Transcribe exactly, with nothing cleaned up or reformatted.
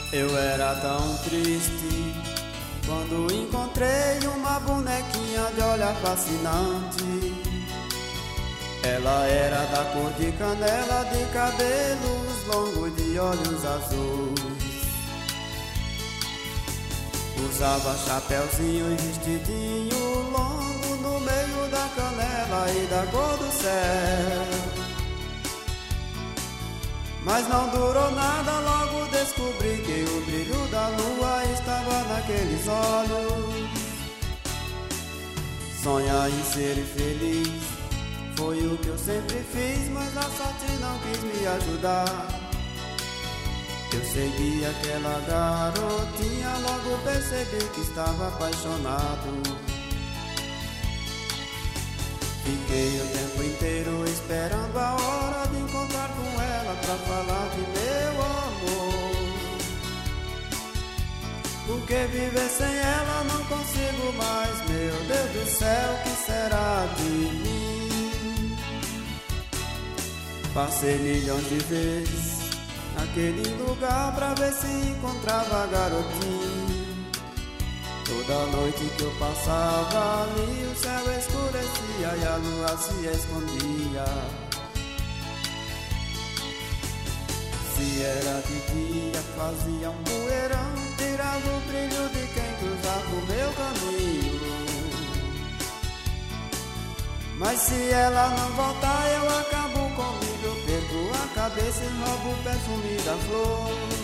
Eu era tão triste quando encontrei uma bonequinha de olhar fascinante. Ela era da cor de canela, de cabelos longos, de olhos azuis. Usava chapéuzinho e vestidinho longo no meio da canela e da cor do céu. Mas não durou nada, logo descobri que o brilho da lua estava naqueles olhos. Sonhar em ser feliz foi o que eu sempre fiz, mas a sorte não quis me ajudar. Eu segui aquela garotinha, logo percebi que estava apaixonado. Fiquei o tempo inteiro esperando a hora de encontrar com ela pra falar de meu amor. Porque viver sem ela não consigo mais, meu Deus do céu, que será de mim? Passei milhões de vezes naquele lugar pra ver se encontrava a garotinha. Toda noite que eu passava ali, o céu escurecia e a lua se escondia. Se era de dia, fazia um poeirão, tirava o brilho de quem cruzava o meu caminho. Mas se ela não voltar, eu acabo comigo. Eu perco a cabeça e roubo o perfume da flor.